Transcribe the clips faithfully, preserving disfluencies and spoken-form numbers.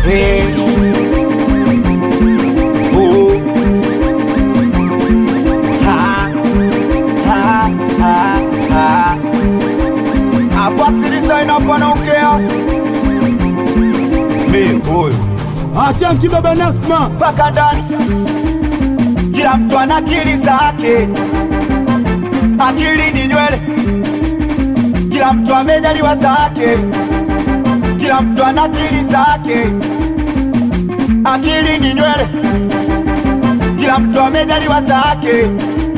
Hey. Oh. Ha. Ha. Ha. Ha. I box the design up and I don't care. Me, boy. Achanki baba Nasma Paka ndani. Kila mtu ana akili zake. Akili ni nywele. Kila mtu amejaliwa zake. Kila mtu ana akili zake. Akili ni nywele. Kila mtu amejaliwa zake.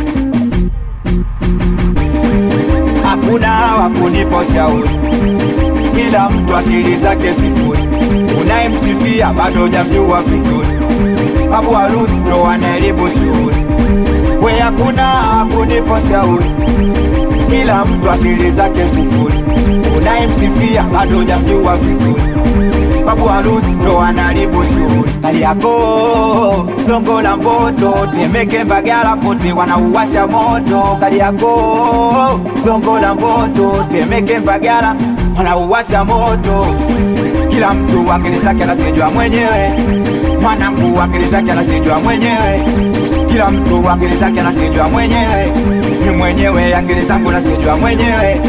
Hakuna wa kunipa shauri. Kila mtu akili zake sifuri. Unayemsifia bado hujamjua vizuri. Babu harusi ndo anaharibu shughuli. We hakuna wa kunipa shauri. Kila mtu akili zake sifuri. Unayemsifia bado hujamjua vizuri. Babu harusi ndo anaharibu shughuli. Kariakoo, Gongo la Mboto, Temeke Mbagala kote wanauwasha moto. Kariakoo, Gongo la Mboto, Temeke Mbagala wanauwasha moto. Kila mtu akili zake anasijua mwenyewe. Mwanangu akili zake anasijua mwenyewe. Kila mtu akili zake anasijua mwenyewe. Ni mwenyewe akili zangu nasijua mwenyewe.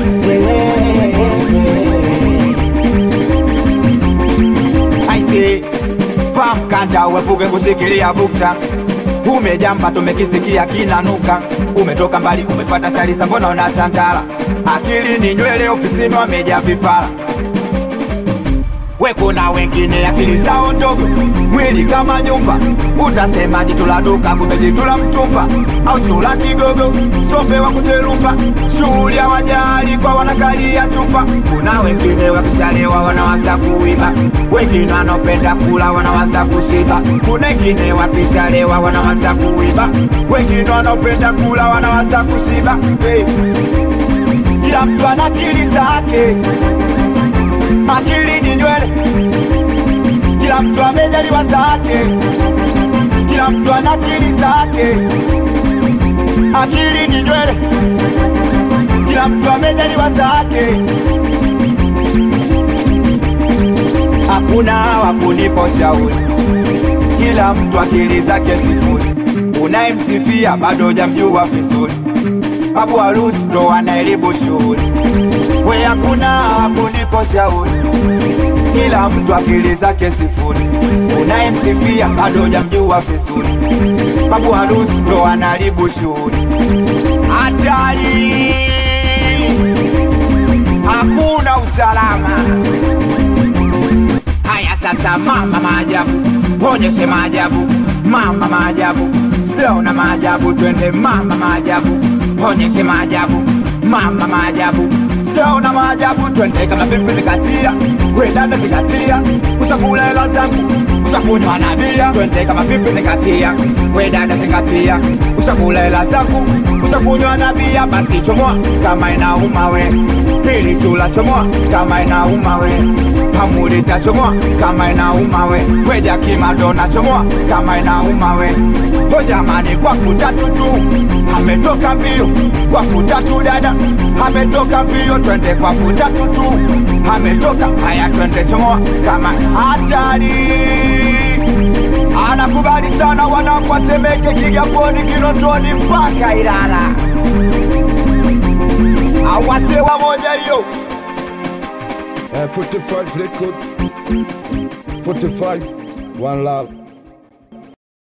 Aise, fahamu kanda uepuke kusikilia bukta. Umejamba tumekisikia kinanuka. Umetoka mbali umepata salisa mbona unatandala. Akili ni nywele ofisini wamejaa vipara. We kuna wengine akili zao ndogo. Mwili kama nyumba. Utasema jitu la duka kumbe jitu la mtumba. Au shula kigogo sombe wa kuterupa. Shughuli ya wajali kwa wanakalia chupa. Kuna wengine wakishalewa wanawaza kuiba. Wengine wanapenda kula wanawaza kushiba. Kuna wengine wakishalewa wanawaza kuiba. Wengine wanapenda kula wanawaza kushiba. Hey. Kila mtu ana akili zake. Akili ni nywele. Kila mtu amejaliwa zake. Kila mtu ana akili zake. Akili ni nywele. Kila mtu amejaliwa zake. Hakuna wa kunipa shauri. Kila mtu akili zake sifuri. Unayemsifia bado hujamjua vizuri. Babu harusi ndo anaharibu shughuli. We hakuna wa kunipa shauri. Kila mtu akili zake sifuri. Unayemsifia bado hujamjua vizuri. Babu harusi ndo anaharibu shughuli. Hatari. Hakuna usalama. Haya sasa mama maajabu. Onyeshe maajabu. Mama maajabu. Siona maajabu twende mama maajabu. Onyeshe maajabu. Mama maajabu. Siona maajabu twende kama vipi zikatia. Kwenda zikatia. Usakula hela zangu. Usakunywa na bia. Twende kama vipi zikatia. Kwenda zikatia. Usakula hela zangu. Usakunywa na bia. Basi chomoa kama inauma we. Pili chula chomoa kama inauma we. Hamulita chomoa kama inauma we. Weja kimadona chomoa kama inauma we. O jamani kwa futa tutu. Ametoka mbio kwa futa tu dada. Ametoka mbio twende kwa futa tutu. Ametoka haya twende chomoa kama hatari. Anakubali sana wanakwa Temeke Kigamboni Kinondoni mpaka Ilala. Awase wa moja hiyo. forty-five record forty-five One Love.